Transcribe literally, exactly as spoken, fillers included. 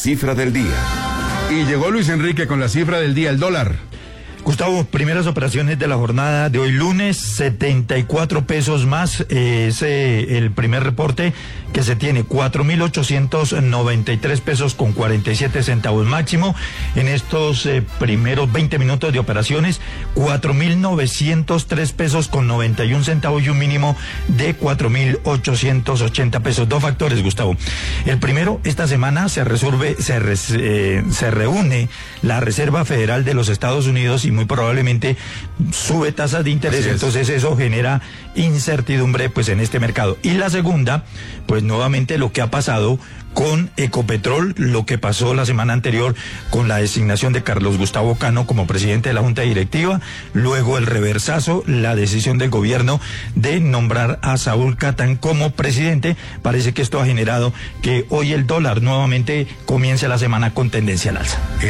cifra del día. Y llegó Luis Enrique con la cifra del día, el dólar. Gustavo, primeras operaciones de la jornada de hoy lunes, setenta y cuatro pesos más, eh, es eh, el primer reporte que se tiene, cuatro mil ochocientos noventa y tres pesos con cuarenta y siete centavos máximo. En estos eh, primeros veinte minutos de operaciones, cuatro mil novecientos tres pesos con noventa y un centavos y un mínimo de cuatro mil ochocientos ochenta pesos. Dos factores, Gustavo. El primero, esta semana se resuelve, se, res, eh, se reúne la Reserva Federal de los Estados Unidos y muy probablemente sube tasas de interés, entonces eso genera incertidumbre pues en este mercado. Y la segunda, pues nuevamente lo que ha pasado con Ecopetrol, lo que pasó la semana anterior con la designación de Carlos Gustavo Cano como presidente de la Junta Directiva, luego el reversazo, la decisión del gobierno de nombrar a Saúl Catán como presidente. Parece que esto ha generado que hoy el dólar nuevamente comience la semana con tendencia al alza.